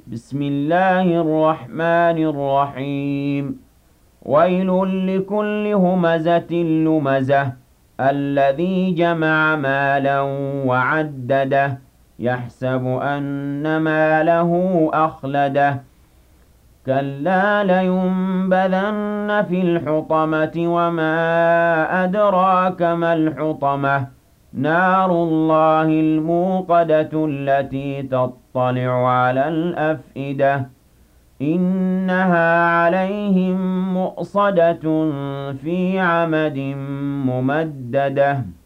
بسم الله الرحمن الرحيم ويل لكل همزة لمزة الذي جمع مالا وعدده يحسب أن ماله أخلده كلا لينبذن في الحطمة وما أدراك ما الحطمة نار الله الموقدة التي تطلع على الأفئدة إنها عليهم مؤصدة في عمد ممددة